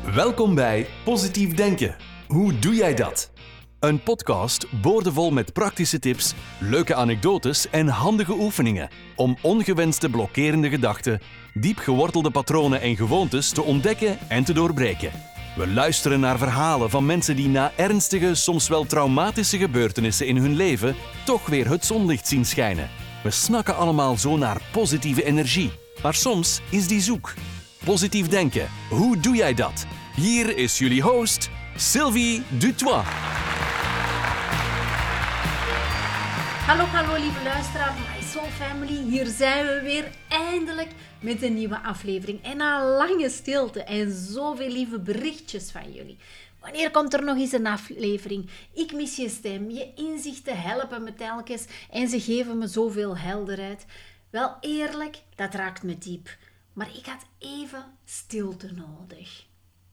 Welkom bij Positief Denken. Hoe doe jij dat? Een podcast boordevol met praktische tips, leuke anekdotes en handige oefeningen om ongewenste blokkerende gedachten, diep gewortelde patronen en gewoontes te ontdekken en te doorbreken. We luisteren naar verhalen van mensen die na ernstige, soms wel traumatische gebeurtenissen in hun leven toch weer het zonlicht zien schijnen. We snakken allemaal zo naar positieve energie, maar soms is die zoek. Positief denken, hoe doe jij dat? Hier is jullie host, Sylvie Dutoit. Hallo lieve luisteraar van My Soul Family. Hier zijn we weer eindelijk met een nieuwe aflevering. En na lange stilte en zoveel lieve berichtjes van jullie. Wanneer komt er nog eens een aflevering? Ik mis je stem, je inzichten helpen me telkens en ze geven me zoveel helderheid. Wel eerlijk, dat raakt me diep. Maar ik had even stilte nodig.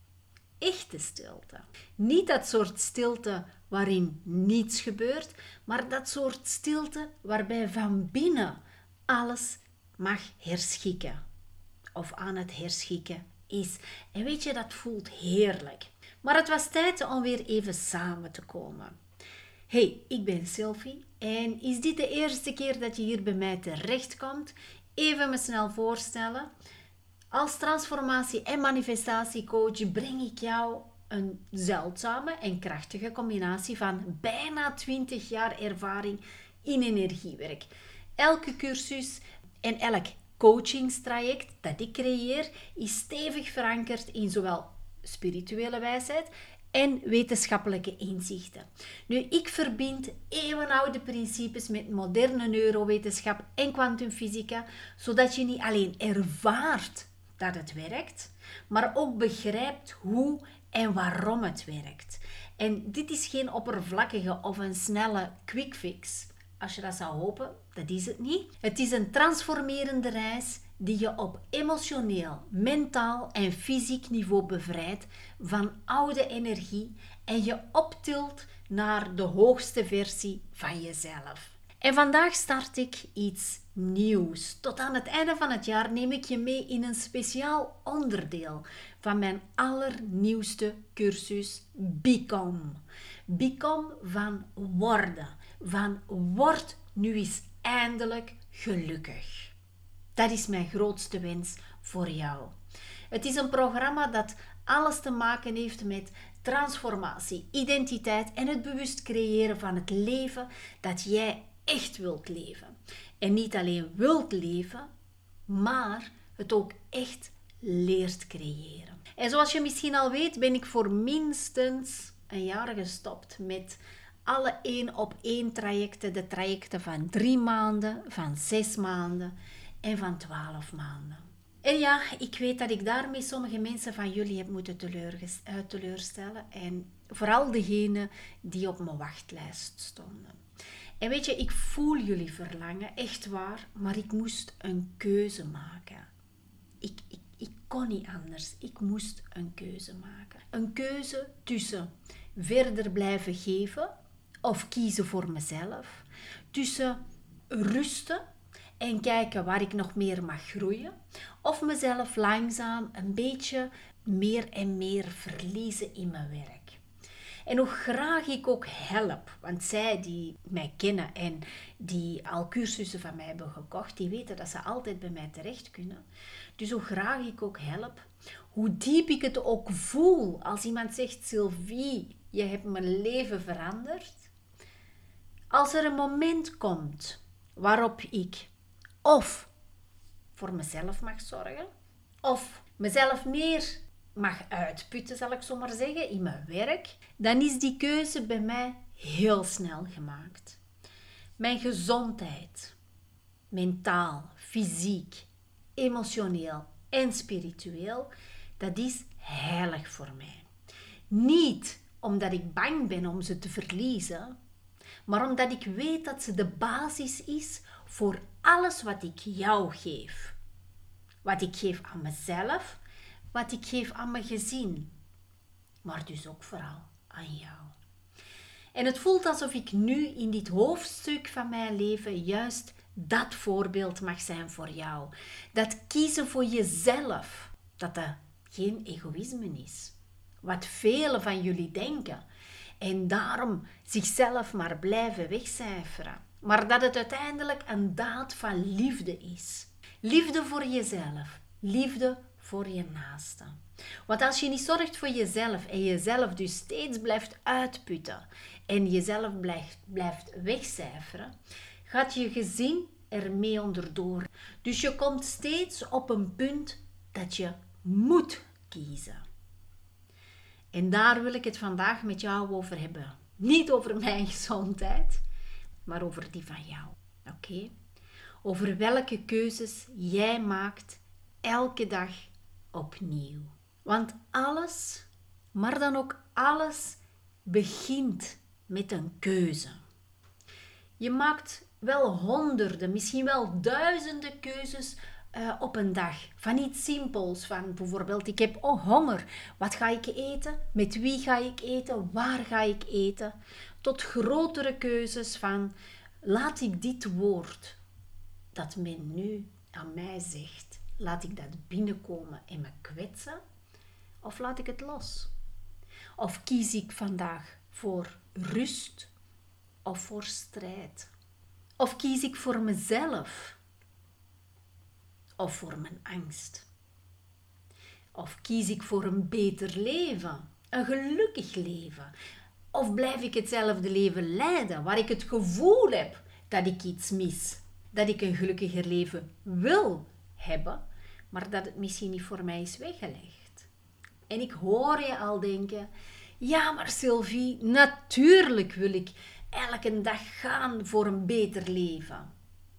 Echte stilte. Niet dat soort stilte waarin niets gebeurt, maar dat soort stilte waarbij van binnen alles mag herschikken. Of aan het herschikken is. En weet je, dat voelt heerlijk. Maar het was tijd om weer even samen te komen. Hey, ik ben Sylvie en is dit de eerste keer dat je hier bij mij terechtkomt? Even me snel voorstellen. Als transformatie- en manifestatiecoach breng ik jou een zeldzame en krachtige combinatie van bijna 20 jaar ervaring in energiewerk. Elke cursus en elk coachingstraject dat ik creëer is stevig verankerd in zowel spirituele wijsheid en wetenschappelijke inzichten. Nu, ik verbind eeuwenoude principes met moderne neurowetenschap en kwantumfysica, zodat je niet alleen ervaart dat het werkt, maar ook begrijpt hoe en waarom het werkt. En dit is geen oppervlakkige of een snelle quick fix. Als je dat zou hopen, dat is het niet. Het is een transformerende reis die je op emotioneel, mentaal en fysiek niveau bevrijdt van oude energie en je optilt naar de hoogste versie van jezelf. En vandaag start ik iets nieuws. Tot aan het einde van het jaar neem ik je mee in een speciaal onderdeel van mijn allernieuwste cursus Become. Become van worden. Van word nu eens eindelijk gelukkig. Dat is mijn grootste wens voor jou. Het is een programma dat alles te maken heeft met transformatie, identiteit en het bewust creëren van het leven dat jij echt wilt leven. En niet alleen wilt leven, maar het ook echt leert creëren. En zoals je misschien al weet, ben ik voor minstens een jaar gestopt met alle 1-op-1 trajecten. De trajecten van 3 maanden, van 6 maanden en van 12 maanden. En ja, ik weet dat ik daarmee sommige mensen van jullie heb moeten teleurstellen. En vooral degenen die op mijn wachtlijst stonden. En weet je, ik voel jullie verlangen, echt waar, maar ik moest een keuze maken. Ik kon niet anders. Ik moest een keuze maken. Een keuze tussen verder blijven geven of kiezen voor mezelf. Tussen rusten en kijken waar ik nog meer mag groeien. Of mezelf langzaam een beetje meer en meer verliezen in mijn werk. En hoe graag ik ook help, want zij die mij kennen en die al cursussen van mij hebben gekocht, die weten dat ze altijd bij mij terecht kunnen. Dus hoe graag ik ook help, hoe diep ik het ook voel als iemand zegt, Sylvie, je hebt mijn leven veranderd. Als er een moment komt waarop ik of voor mezelf mag zorgen, of mezelf meer mag uitputten, zal ik zo maar zeggen, in mijn werk, dan is die keuze bij mij heel snel gemaakt. Mijn gezondheid, mentaal, fysiek, emotioneel en spiritueel, dat is heilig voor mij. Niet omdat ik bang ben om ze te verliezen, maar omdat ik weet dat ze de basis is voor alles wat ik jou geef. Wat ik geef aan mezelf, wat ik geef aan mijn gezin, maar dus ook vooral aan jou. En het voelt alsof ik nu in dit hoofdstuk van mijn leven juist dat voorbeeld mag zijn voor jou. Dat kiezen voor jezelf, dat geen egoïsme is. wat velen van jullie denken. En daarom zichzelf maar blijven wegcijferen. Maar dat het uiteindelijk een daad van liefde is. Liefde voor jezelf. Liefde voor je naaste. Want als je niet zorgt voor jezelf en jezelf dus steeds blijft uitputten en jezelf blijft wegcijferen, gaat je gezin ermee onderdoor. Dus je komt steeds op een punt dat je moet kiezen. En daar wil ik het vandaag met jou over hebben. Niet over mijn gezondheid, maar over die van jou. Oké? Over welke keuzes jij maakt elke dag opnieuw. Want alles, maar dan ook alles, begint met een keuze. Je maakt wel honderden, misschien wel duizenden keuzes op een dag. Van iets simpels, van bijvoorbeeld ik heb honger. Wat ga ik eten? Met wie ga ik eten? Waar ga ik eten? Tot grotere keuzes van laat ik dit woord dat men nu aan mij zegt, laat ik dat binnenkomen en me kwetsen? Of laat ik het los? Of kies ik vandaag voor rust of voor strijd? Of kies ik voor mezelf of voor mijn angst? Of kies ik voor een beter leven, een gelukkig leven? Of blijf ik hetzelfde leven leiden, waar ik het gevoel heb dat ik iets mis? Dat ik een gelukkiger leven wil hebben, maar dat het misschien niet voor mij is weggelegd. En ik hoor je al denken, ja maar Sylvie, natuurlijk wil ik elke dag gaan voor een beter leven.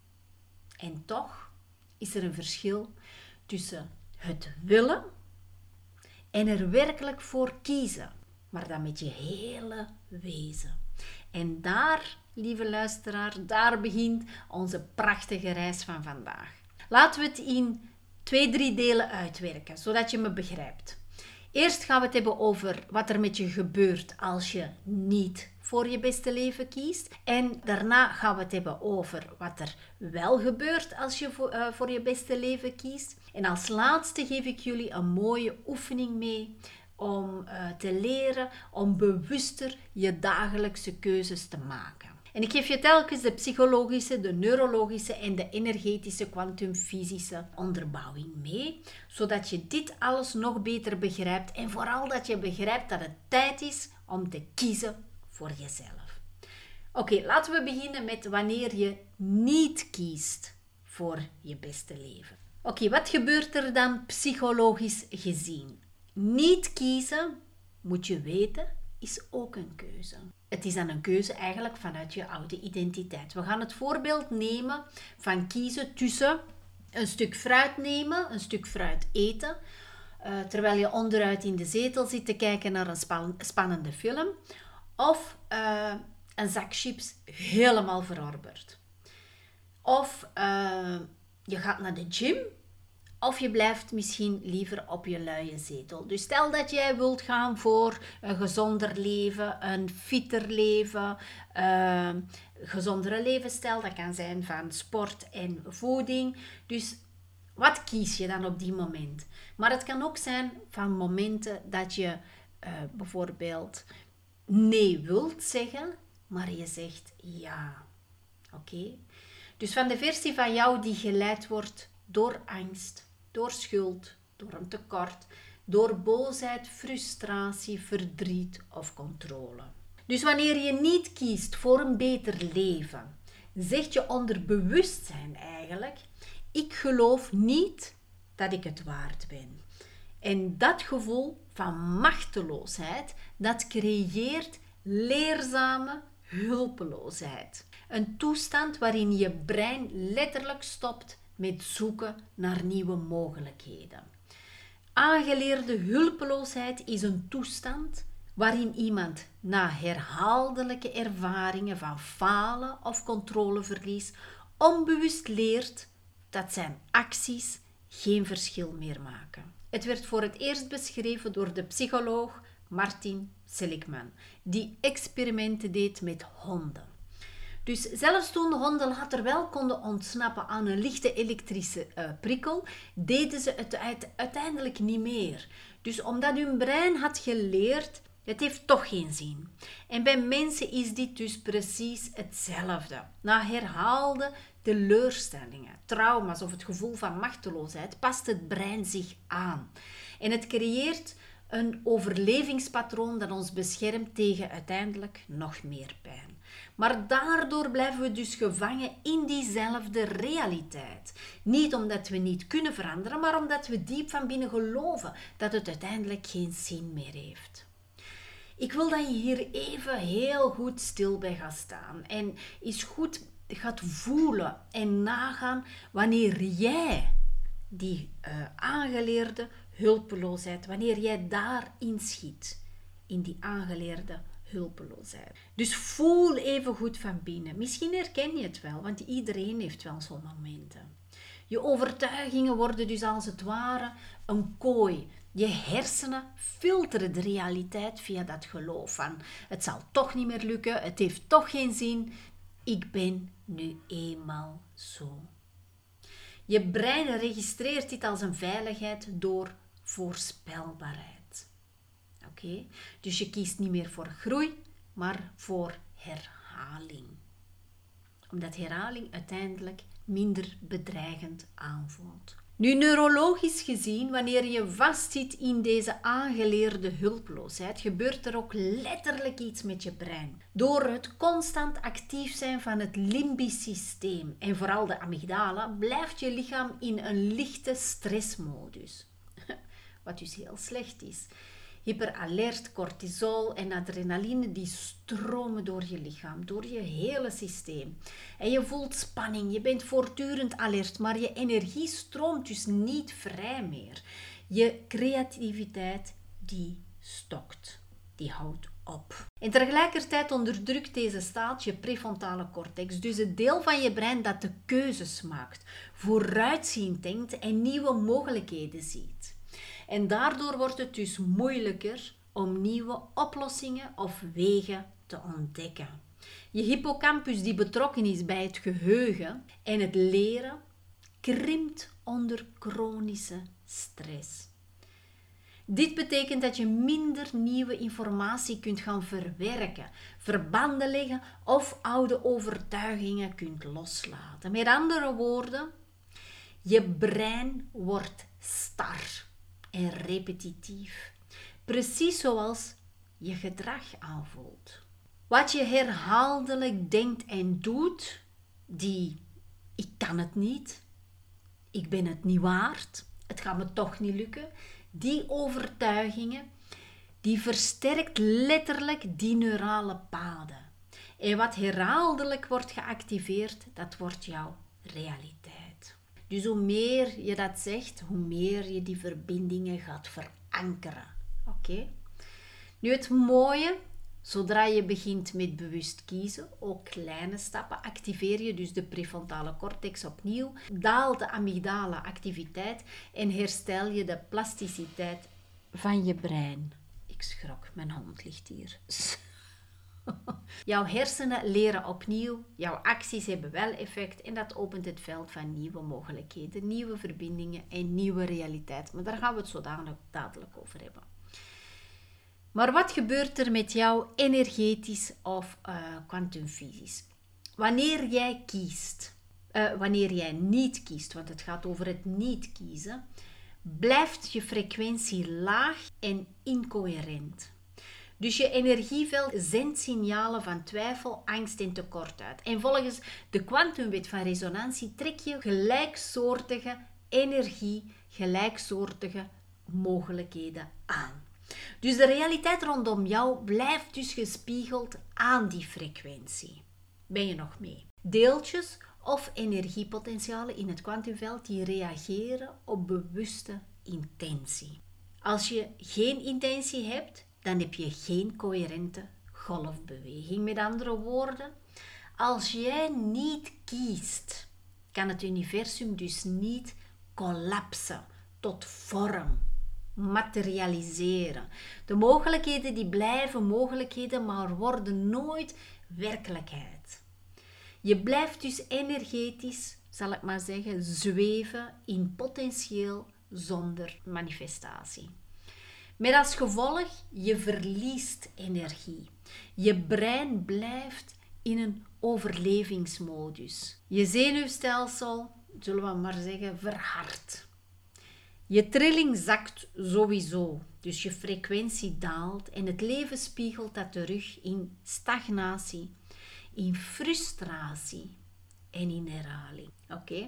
En toch is er een verschil tussen het willen en er werkelijk voor kiezen, maar dan met je hele wezen. En daar, lieve luisteraar, daar begint onze prachtige reis van vandaag. Laten we het in 2-3 delen uitwerken, zodat je me begrijpt. Eerst gaan we het hebben over wat er met je gebeurt als je niet voor je beste leven kiest. En daarna gaan we het hebben over wat er wel gebeurt als je voor je beste leven kiest. En als laatste geef ik jullie een mooie oefening mee om te leren om bewuster je dagelijkse keuzes te maken. En ik geef je telkens de psychologische, de neurologische en de energetische kwantumfysische onderbouwing mee, zodat je dit alles nog beter begrijpt en vooral dat je begrijpt dat het tijd is om te kiezen voor jezelf. Oké, laten we beginnen met wanneer je niet kiest voor je beste leven. Oké, wat gebeurt er dan psychologisch gezien? Niet kiezen, moet je weten, is ook een keuze. Het is dan een keuze eigenlijk vanuit je oude identiteit. We gaan het voorbeeld nemen van kiezen tussen een stuk fruit nemen, een stuk fruit eten, terwijl je onderuit in de zetel zit te kijken naar een spannende film, of een zak chips helemaal verorberd. Of je gaat naar de gym, of je blijft misschien liever op je luie zetel. Dus stel dat jij wilt gaan voor een gezonder leven, een fitter leven, gezondere levensstijl. Dat kan zijn van sport en voeding. Dus wat kies je dan op die moment? Maar het kan ook zijn van momenten dat je bijvoorbeeld nee wilt zeggen, maar je zegt ja. Oké? Dus van de versie van jou die geleid wordt door angst, door schuld, door een tekort, door boosheid, frustratie, verdriet of controle. Dus wanneer je niet kiest voor een beter leven, zeg je onder bewustzijn eigenlijk, ik geloof niet dat ik het waard ben. En dat gevoel van machteloosheid, dat creëert leerzame hulpeloosheid. Een toestand waarin je brein letterlijk stopt met zoeken naar nieuwe mogelijkheden. Aangeleerde hulpeloosheid is een toestand waarin iemand na herhaaldelijke ervaringen van falen of controleverlies onbewust leert dat zijn acties geen verschil meer maken. Het werd voor het eerst beschreven door de psycholoog Martin Seligman, die experimenten deed met honden. Dus zelfs toen de honden later wel konden ontsnappen aan een lichte elektrische prikkel, deden ze het uiteindelijk niet meer. Dus omdat hun brein had geleerd, het heeft toch geen zin. En bij mensen is dit dus precies hetzelfde. Na herhaalde teleurstellingen, trauma's of het gevoel van machteloosheid past het brein zich aan. En het creëert een overlevingspatroon dat ons beschermt tegen uiteindelijk nog meer pijn. Maar daardoor blijven we dus gevangen in diezelfde realiteit. Niet omdat we niet kunnen veranderen, maar omdat we diep van binnen geloven dat het uiteindelijk geen zin meer heeft. Ik wil dat je hier even heel goed stil bij gaat staan en eens goed gaat voelen en nagaan wanneer jij die aangeleerde hulpeloosheid, wanneer jij daarin schiet, in die aangeleerde hulpeloosheid. Dus voel even goed van binnen. Misschien herken je het wel, want iedereen heeft wel zo'n momenten. Je overtuigingen worden dus als het ware een kooi. Je hersenen filteren de realiteit via dat geloof van het zal toch niet meer lukken, het heeft toch geen zin, ik ben nu eenmaal zo. Je brein registreert dit als een veiligheid door voorspelbaarheid. Oké? Dus je kiest niet meer voor groei, maar voor herhaling. Omdat herhaling uiteindelijk minder bedreigend aanvoelt. Nu, neurologisch gezien, wanneer je vastzit in deze aangeleerde hulpeloosheid, gebeurt er ook letterlijk iets met je brein. Door het constant actief zijn van het limbisch systeem en vooral de amygdala, blijft je lichaam in een lichte stressmodus. Wat dus heel slecht is. Hyperalert, cortisol en adrenaline die stromen door je lichaam, door je hele systeem. En je voelt spanning, je bent voortdurend alert, maar je energie stroomt dus niet vrij meer. Je creativiteit die stokt, die houdt op. En tegelijkertijd onderdrukt deze staat je prefrontale cortex, dus het deel van je brein dat de keuzes maakt, vooruitziend denkt en nieuwe mogelijkheden ziet. En daardoor wordt het dus moeilijker om nieuwe oplossingen of wegen te ontdekken. Je hippocampus die betrokken is bij het geheugen en het leren, krimpt onder chronische stress. Dit betekent dat je minder nieuwe informatie kunt gaan verwerken, verbanden leggen of oude overtuigingen kunt loslaten. Met andere woorden, je brein wordt star en repetitief. Precies zoals je gedrag aanvoelt. Wat je herhaaldelijk denkt en doet, ik kan het niet, ik ben het niet waard, het gaat me toch niet lukken, die overtuigingen, die versterkt letterlijk die neurale paden. En wat herhaaldelijk wordt geactiveerd, dat wordt jouw realiteit. Dus hoe meer je dat zegt, hoe meer je die verbindingen gaat verankeren. Oké? Nu het mooie, zodra je begint met bewust kiezen, ook kleine stappen, activeer je dus de prefrontale cortex opnieuw, daalt de amygdala activiteit en herstel je de plasticiteit van je brein. Ik schrok, mijn hond ligt hier. Jouw hersenen leren opnieuw, jouw acties hebben wel effect en dat opent het veld van nieuwe mogelijkheden, nieuwe verbindingen en nieuwe realiteit. Maar daar gaan we het zo dadelijk over hebben. Maar wat gebeurt er met jou energetisch of kwantumfysisch? Wanneer jij kiest, wanneer jij niet kiest, want het gaat over het niet kiezen, blijft je frequentie laag en incoherent. Dus je energieveld zendt signalen van twijfel, angst en tekort uit. En volgens de kwantumwet van resonantie trek je gelijksoortige energie, gelijksoortige mogelijkheden aan. Dus de realiteit rondom jou blijft dus gespiegeld aan die frequentie. Ben je nog mee? Deeltjes of energiepotentialen in het kwantumveld die reageren op bewuste intentie. Als je geen intentie hebt, dan heb je geen coherente golfbeweging. Met andere woorden, als jij niet kiest, kan het universum dus niet collapsen tot vorm, materialiseren. De mogelijkheden die blijven mogelijkheden, maar worden nooit werkelijkheid. Je blijft dus energetisch, zal ik maar zeggen, zweven in potentieel zonder manifestatie. Met als gevolg, je verliest energie. Je brein blijft in een overlevingsmodus. Je zenuwstelsel, zullen we maar zeggen, verhardt. Je trilling zakt sowieso, dus je frequentie daalt en het leven spiegelt dat terug in stagnatie, in frustratie en in herhaling. Oké?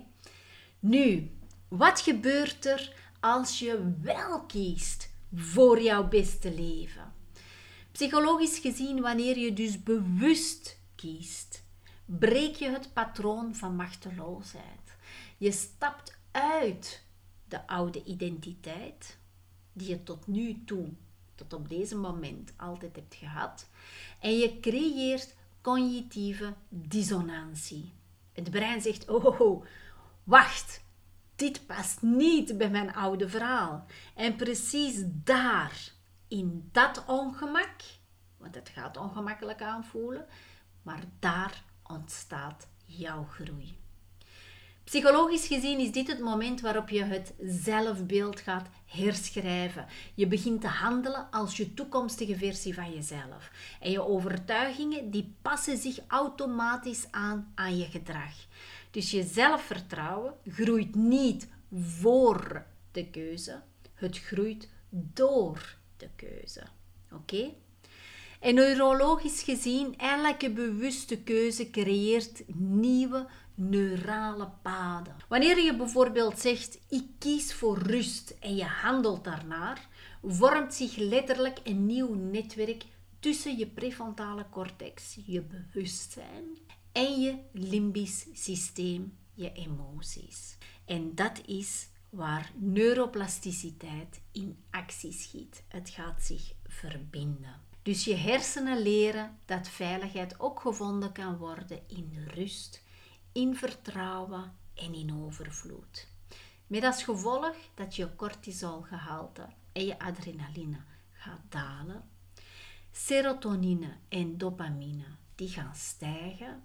Nu, wat gebeurt er als je wel kiest voor jouw beste leven? Psychologisch gezien, wanneer je dus bewust kiest, breek je het patroon van machteloosheid. Je stapt uit de oude identiteit die je tot nu toe, tot op deze moment altijd hebt gehad, en je creëert cognitieve dissonantie. Het brein zegt, oh, wacht, dit past niet bij mijn oude verhaal. En precies daar, in dat ongemak, want het gaat ongemakkelijk aanvoelen, maar daar ontstaat jouw groei. Psychologisch gezien is dit het moment waarop je het zelfbeeld gaat herschrijven. Je begint te handelen als je toekomstige versie van jezelf. En je overtuigingen die passen zich automatisch aan je gedrag. Dus je zelfvertrouwen groeit niet voor de keuze, het groeit door de keuze. Oké? En neurologisch gezien, elke bewuste keuze creëert nieuwe neurale paden. Wanneer je bijvoorbeeld zegt, ik kies voor rust en je handelt daarnaar, vormt zich letterlijk een nieuw netwerk tussen je prefrontale cortex, je bewustzijn, en je limbisch systeem, je emoties. En dat is waar neuroplasticiteit in actie schiet. Het gaat zich verbinden. Dus je hersenen leren dat veiligheid ook gevonden kan worden in rust, in vertrouwen en in overvloed. Met als gevolg dat je cortisolgehalte en je adrenaline gaat dalen. Serotonine en dopamine die gaan stijgen.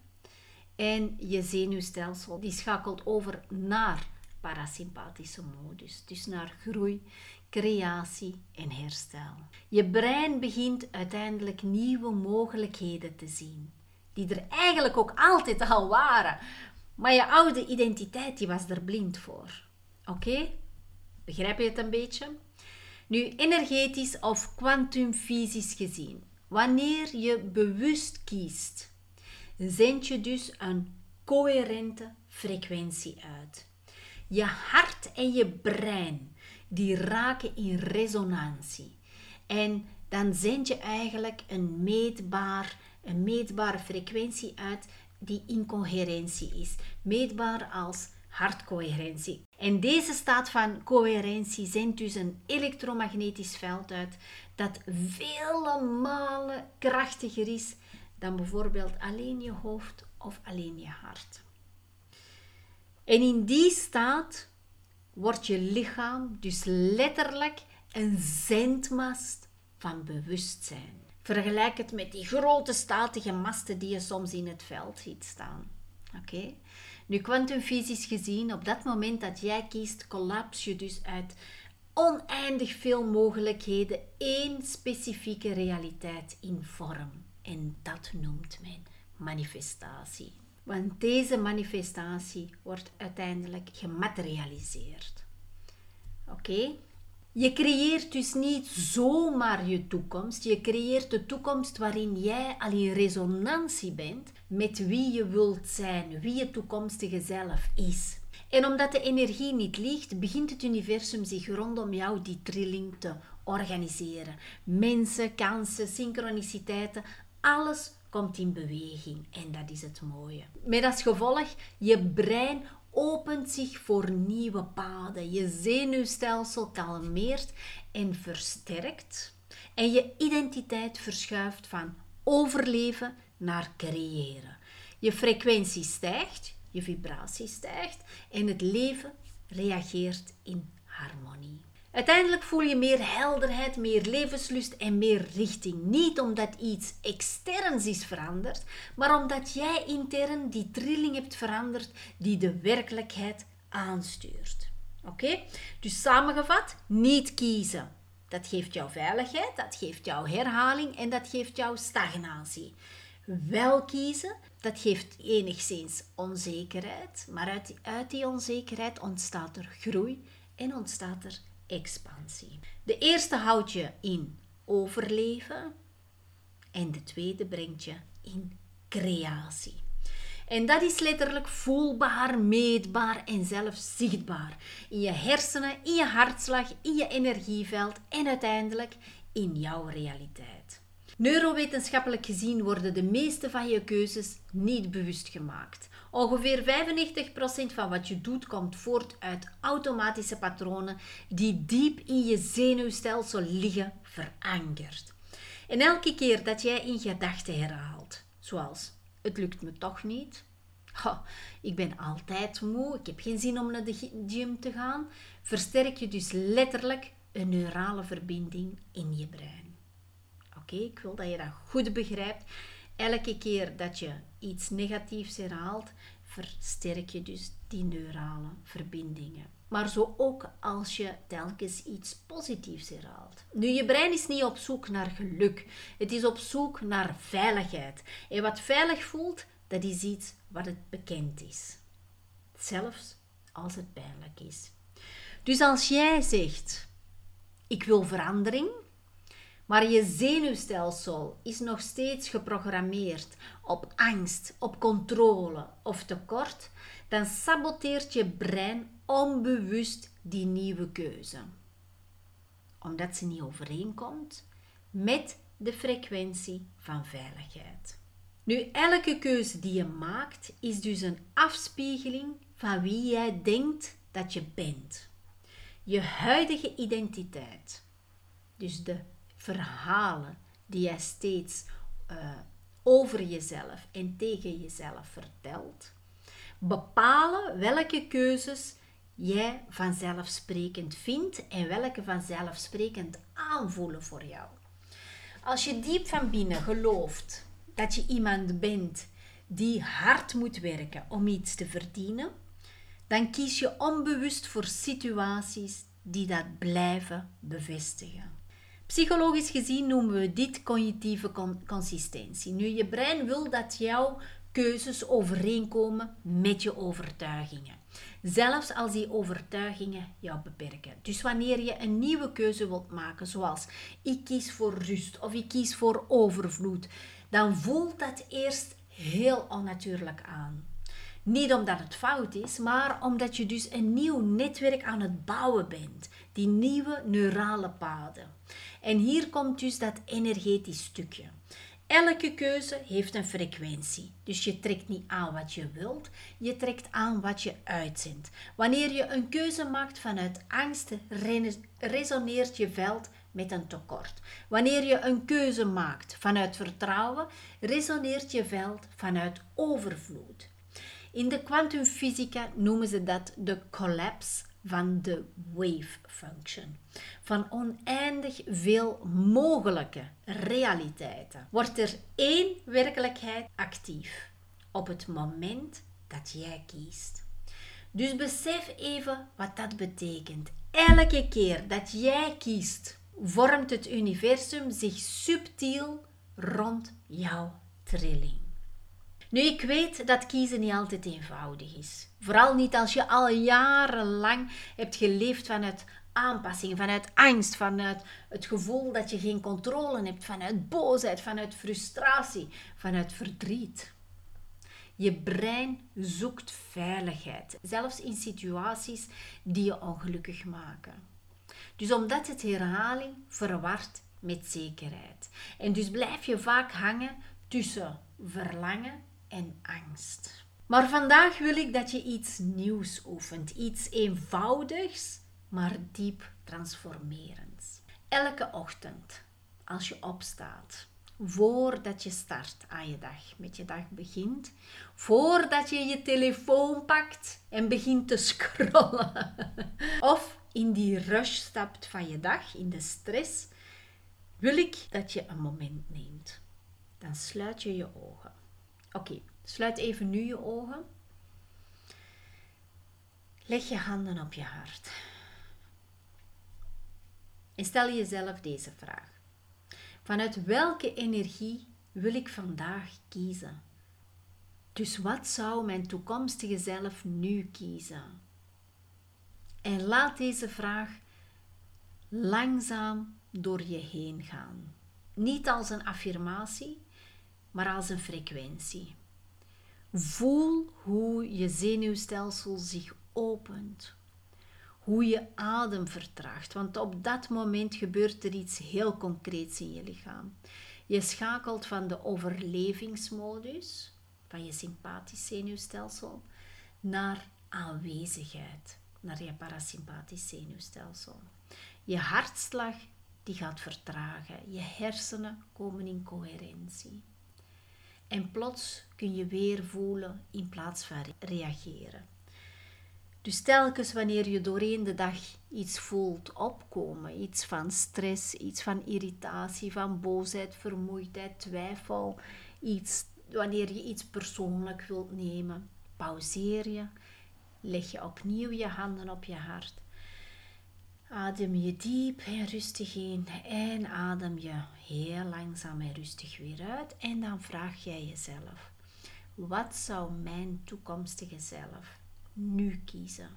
En je zenuwstelsel die schakelt over naar parasympathische modus. Dus naar groei, creatie en herstel. Je brein begint uiteindelijk nieuwe mogelijkheden te zien. Die er eigenlijk ook altijd al waren. Maar je oude identiteit die was er blind voor. Oké? Begrijp je het een beetje? Nu, energetisch of kwantumfysisch gezien. Wanneer je bewust kiest, zend je dus een coherente frequentie uit. Je hart en je brein, die raken in resonantie. En dan zend je eigenlijk een meetbare frequentie uit die in coherentie is. Meetbaar als hartcoherentie. En deze staat van coherentie zendt dus een elektromagnetisch veld uit dat vele malen krachtiger is dan bijvoorbeeld alleen je hoofd of alleen je hart. En in die staat wordt je lichaam dus letterlijk een zendmast van bewustzijn. Vergelijk het met die grote statige masten die je soms in het veld ziet staan. Oké? Nu, kwantumfysisch gezien, op dat moment dat jij kiest, kollaps je dus uit oneindig veel mogelijkheden één specifieke realiteit in vorm. En dat noemt men manifestatie. Want deze manifestatie wordt uiteindelijk gematerialiseerd. Oké? Je creëert dus niet zomaar je toekomst. Je creëert de toekomst waarin jij al in resonantie bent met wie je wilt zijn, wie je toekomstige zelf is. En omdat de energie niet liegt, begint het universum zich rondom jou die trilling te organiseren. Mensen, kansen, synchroniciteiten, alles komt in beweging en dat is het mooie. Met als gevolg, je brein opent zich voor nieuwe paden. Je zenuwstelsel kalmeert en versterkt. En je identiteit verschuift van overleven naar creëren. Je frequentie stijgt, je vibratie stijgt en het leven reageert in harmonie. Uiteindelijk voel je meer helderheid, meer levenslust en meer richting. Niet omdat iets externs is veranderd, maar omdat jij intern die trilling hebt veranderd die de werkelijkheid aanstuurt. Oké? Dus samengevat, niet kiezen. Dat geeft jou veiligheid, dat geeft jou herhaling en dat geeft jou stagnatie. Wel kiezen, dat geeft enigszins onzekerheid, maar uit die onzekerheid ontstaat er groei en ontstaat er expansie. De eerste houdt je in overleven en de tweede brengt je in creatie. En dat is letterlijk voelbaar, meetbaar en zelfs zichtbaar. In je hersenen, in je hartslag, in je energieveld en uiteindelijk in jouw realiteit. Neurowetenschappelijk gezien worden de meeste van je keuzes niet bewust gemaakt. Ongeveer 95% van wat je doet komt voort uit automatische patronen die diep in je zenuwstelsel liggen verankerd. En elke keer dat jij in gedachten herhaalt, zoals het lukt me toch niet, ik ben altijd moe, ik heb geen zin om naar de gym te gaan, versterk je dus letterlijk een neurale verbinding in je brein. Oké, ik wil dat je dat goed begrijpt. Elke keer dat je iets negatiefs herhaalt, versterk je dus die neurale verbindingen. Maar zo ook als je telkens iets positiefs herhaalt. Nu, je brein is niet op zoek naar geluk. Het is op zoek naar veiligheid. En wat veilig voelt, dat is iets wat het bekend is. Zelfs als het pijnlijk is. Dus als jij zegt, ik wil verandering, maar je zenuwstelsel is nog steeds geprogrammeerd op angst, op controle of tekort, dan saboteert je brein onbewust die nieuwe keuze. Omdat ze niet overeenkomt met de frequentie van veiligheid. Nu, elke keuze die je maakt is dus een afspiegeling van wie jij denkt dat je bent. Je huidige identiteit, dus de verhalen die jij steeds over jezelf en tegen jezelf vertelt, bepalen welke keuzes jij vanzelfsprekend vindt en welke vanzelfsprekend aanvoelen voor jou. Als je diep van binnen gelooft dat je iemand bent die hard moet werken om iets te verdienen, dan kies je onbewust voor situaties die dat blijven bevestigen. Psychologisch gezien noemen we dit cognitieve consistentie. Nu, je brein wil dat jouw keuzes overeenkomen met je overtuigingen. Zelfs als die overtuigingen jou beperken. Dus wanneer je een nieuwe keuze wilt maken, zoals ik kies voor rust of ik kies voor overvloed, dan voelt dat eerst heel onnatuurlijk aan. Niet omdat het fout is, maar omdat je dus een nieuw netwerk aan het bouwen bent. Die nieuwe neurale paden. En hier komt dus dat energetisch stukje. Elke keuze heeft een frequentie. Dus je trekt niet aan wat je wilt, je trekt aan wat je uitzendt. Wanneer je een keuze maakt vanuit angst, resoneert je veld met een tekort. Wanneer je een keuze maakt vanuit vertrouwen, resoneert je veld vanuit overvloed. In de kwantumfysica noemen ze dat de collapse van de wave function. Van oneindig veel mogelijke realiteiten wordt er één werkelijkheid actief op het moment dat jij kiest. Dus besef even wat dat betekent. Elke keer dat jij kiest, vormt het universum zich subtiel rond jouw trilling. Nu, ik weet dat kiezen niet altijd eenvoudig is. Vooral niet als je al jarenlang hebt geleefd vanuit aanpassing, vanuit angst, vanuit het gevoel dat je geen controle hebt, vanuit boosheid, vanuit frustratie, vanuit verdriet. Je brein zoekt veiligheid, zelfs in situaties die je ongelukkig maken. Dus omdat het herhaling verwart met zekerheid. En dus blijf je vaak hangen tussen verlangen en angst. Maar vandaag wil ik dat je iets nieuws oefent. Iets eenvoudigs, maar diep transformerends. Elke ochtend, als je opstaat, voordat je start aan je dag, met je dag begint, voordat je je telefoon pakt en begint te scrollen. Of in die rush stapt van je dag, in de stress, wil ik dat je een moment neemt. Dan sluit je je ogen. Oké, sluit even nu je ogen. Leg je handen op je hart. En stel jezelf deze vraag. Vanuit welke energie wil ik vandaag kiezen? Dus wat zou mijn toekomstige zelf nu kiezen? En laat deze vraag langzaam door je heen gaan. Niet als een affirmatie, maar als een frequentie. Voel hoe je zenuwstelsel zich opent. Hoe je adem vertraagt, want op dat moment gebeurt er iets heel concreets in je lichaam. Je schakelt van de overlevingsmodus, van je sympathisch zenuwstelsel, naar aanwezigheid, naar je parasympathisch zenuwstelsel. Je hartslag die gaat vertragen, je hersenen komen in coherentie. En plots kun je weer voelen in plaats van reageren. Dus telkens wanneer je doorheen de dag iets voelt opkomen, iets van stress, iets van irritatie, van boosheid, vermoeidheid, twijfel, wanneer je iets persoonlijk wilt nemen, pauzeer je, leg je opnieuw je handen op je hart. Adem je diep en rustig in en adem je heel langzaam en rustig weer uit. En dan vraag jij jezelf, wat zou mijn toekomstige zelf nu kiezen?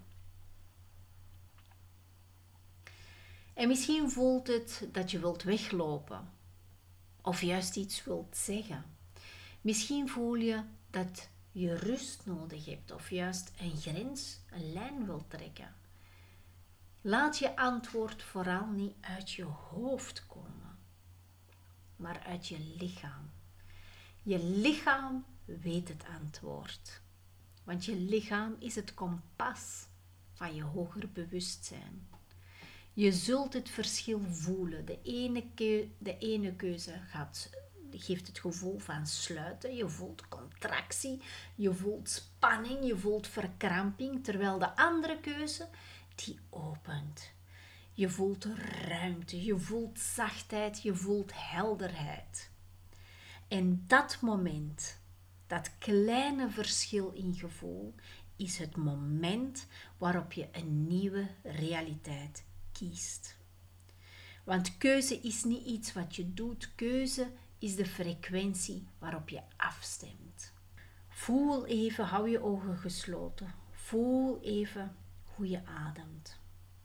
En misschien voelt het dat je wilt weglopen of juist iets wilt zeggen. Misschien voel je dat je rust nodig hebt of juist een grens, een lijn wilt trekken. Laat je antwoord vooral niet uit je hoofd komen, maar uit je lichaam. Je lichaam weet het antwoord, want je lichaam is het kompas van je hoger bewustzijn. Je zult het verschil voelen. De ene keuze geeft het gevoel van sluiten. Je voelt contractie, je voelt spanning, je voelt verkramping. Terwijl de andere keuze, die opent. Je voelt ruimte, je voelt zachtheid, je voelt helderheid. En dat moment, dat kleine verschil in gevoel, is het moment waarop je een nieuwe realiteit kiest. Want keuze is niet iets wat je doet, keuze is de frequentie waarop je afstemt. Voel even, hou je ogen gesloten. Voel even hoe je ademt.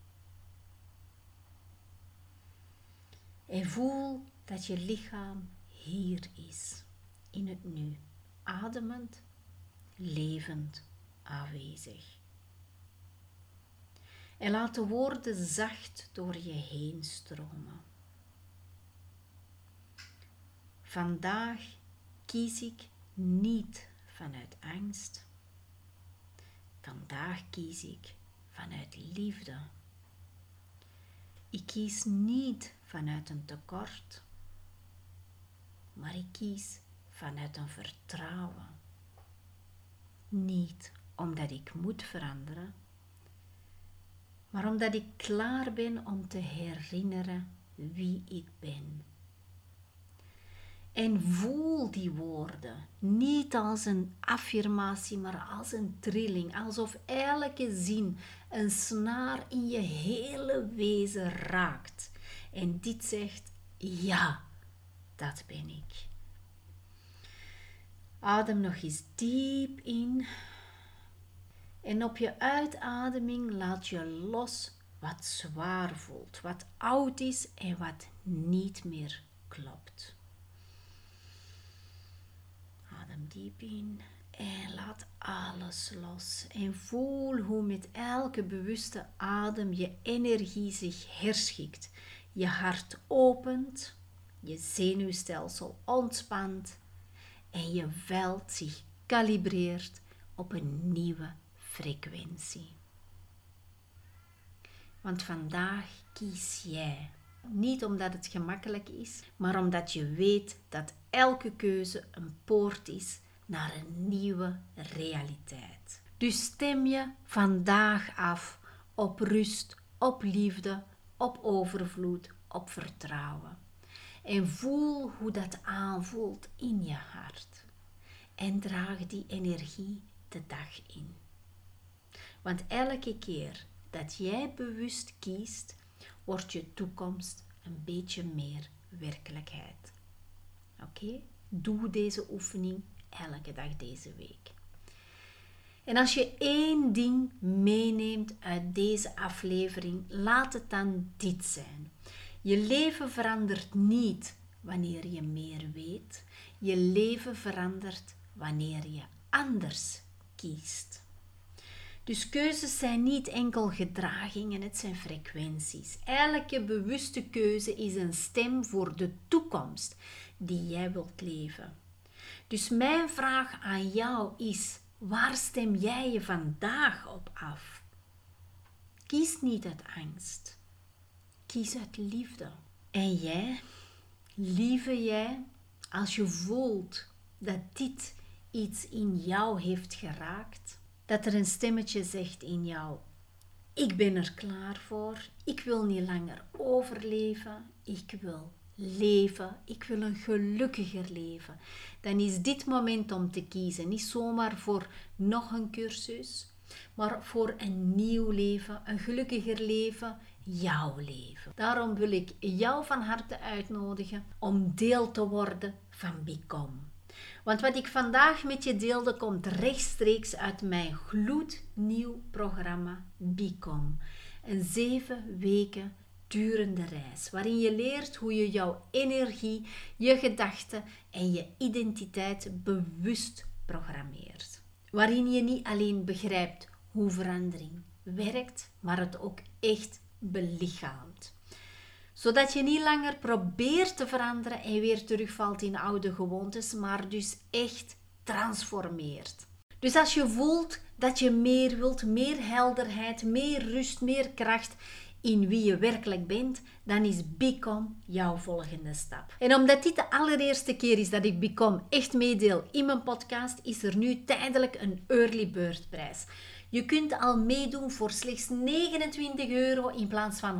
En voel dat je lichaam hier is, in het nu, ademend, levend, aanwezig. En laat de woorden zacht door je heen stromen. Vandaag kies ik niet vanuit angst. Vandaag kies ik vanuit liefde. Ik kies niet vanuit een tekort, maar ik kies vanuit een vertrouwen. Niet omdat ik moet veranderen, maar omdat ik klaar ben om te herinneren wie ik ben. En voel die woorden niet als een affirmatie, maar als een trilling, alsof elke zin een snaar in je hele wezen raakt. En dit zegt, ja, dat ben ik. Adem nog eens diep in. En op je uitademing laat je los wat zwaar voelt, wat oud is en wat niet meer klopt. Adem diep in en laat alles los. En voel hoe met elke bewuste adem je energie zich herschikt. Je hart opent, je zenuwstelsel ontspant en je veld zich kalibreert op een nieuwe frequentie. Want vandaag kies jij. Niet omdat het gemakkelijk is, maar omdat je weet dat elke keuze een poort is naar een nieuwe realiteit. Dus stem je vandaag af op rust, op liefde, op overvloed, op vertrouwen. En voel hoe dat aanvoelt in je hart. En draag die energie de dag in. Want elke keer dat jij bewust kiest, wordt je toekomst een beetje meer werkelijkheid. Oké? Doe deze oefening elke dag deze week. En als je 1 ding meeneemt uit deze aflevering, laat het dan dit zijn. Je leven verandert niet wanneer je meer weet. Je leven verandert wanneer je anders kiest. Dus keuzes zijn niet enkel gedragingen, het zijn frequenties. Elke bewuste keuze is een stem voor de toekomst die jij wilt leven. Dus mijn vraag aan jou is, waar stem jij je vandaag op af? Kies niet uit angst. Kies uit liefde. En jij, lieve jij, als je voelt dat dit iets in jou heeft geraakt, dat er een stemmetje zegt in jou, ik ben er klaar voor, ik wil niet langer overleven, ik wil leven, ik wil een gelukkiger leven, dan is dit moment om te kiezen. Niet zomaar voor nog een cursus, maar voor een nieuw leven, een gelukkiger leven, jouw leven. Daarom wil ik jou van harte uitnodigen om deel te worden van Become. Want wat ik vandaag met je deelde komt rechtstreeks uit mijn gloednieuw programma Become. Een 7 weken durende reis, waarin je leert hoe je jouw energie, je gedachten en je identiteit bewust programmeert. Waarin je niet alleen begrijpt hoe verandering werkt, maar het ook echt belichaamt. Zodat je niet langer probeert te veranderen en weer terugvalt in oude gewoontes, maar dus echt transformeert. Dus als je voelt dat je meer wilt, meer helderheid, meer rust, meer kracht in wie je werkelijk bent, dan is Become jouw volgende stap. En omdat dit de allereerste keer is dat ik Become echt meedeel in mijn podcast, is er nu tijdelijk een early bird prijs. Je kunt al meedoen voor slechts €29 in plaats van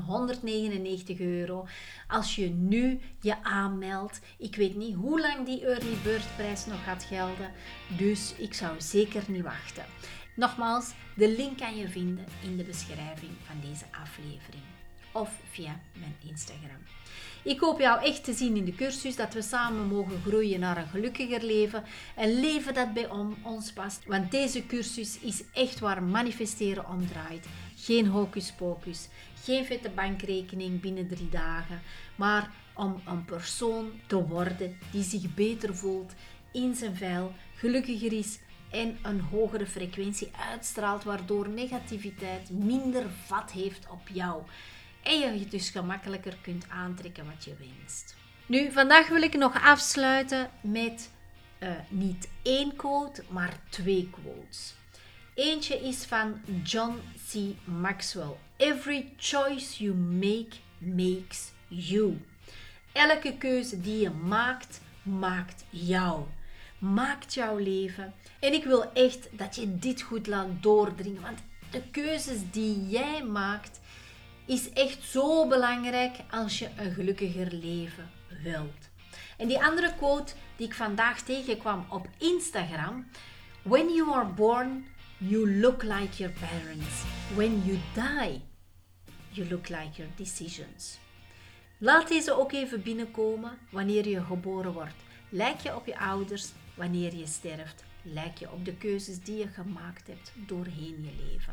€199 als je nu je aanmeldt. Ik weet niet hoe lang die early bird prijs nog gaat gelden, dus ik zou zeker niet wachten. Nogmaals, de link kan je vinden in de beschrijving van deze aflevering of via mijn Instagram. Ik hoop jou echt te zien in de cursus, dat we samen mogen groeien naar een gelukkiger leven. Een leven dat bij ons past. Want deze cursus is echt waar manifesteren om draait. Geen hocus pocus, geen vette bankrekening binnen 3 dagen. Maar om een persoon te worden die zich beter voelt, in zijn vel, gelukkiger is en een hogere frequentie uitstraalt, waardoor negativiteit minder vat heeft op jou. En je dus gemakkelijker kunt aantrekken wat je wenst. Nu, vandaag wil ik nog afsluiten met niet 1 quote, maar 2 quotes. Eentje is van John C. Maxwell. Every choice you make, makes you. Elke keuze die je maakt, maakt jou. Maakt jouw leven. En ik wil echt dat je dit goed laat doordringen. Want de keuzes die jij maakt, is echt zo belangrijk als je een gelukkiger leven wilt. En die andere quote die ik vandaag tegenkwam op Instagram. When you are born, you look like your parents. When you die, you look like your decisions. Laat deze ook even binnenkomen wanneer je geboren wordt. Lijk je op je ouders wanneer je sterft. Lijk je op de keuzes die je gemaakt hebt doorheen je leven.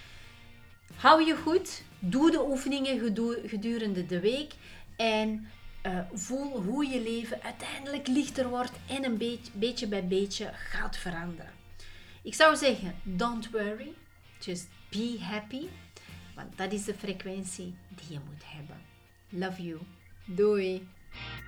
Hou je goed, doe de oefeningen gedurende de week en voel hoe je leven uiteindelijk lichter wordt en een beetje bij beetje gaat veranderen. Ik zou zeggen, don't worry, just be happy, want dat is de frequentie die je moet hebben. Love you. Doei.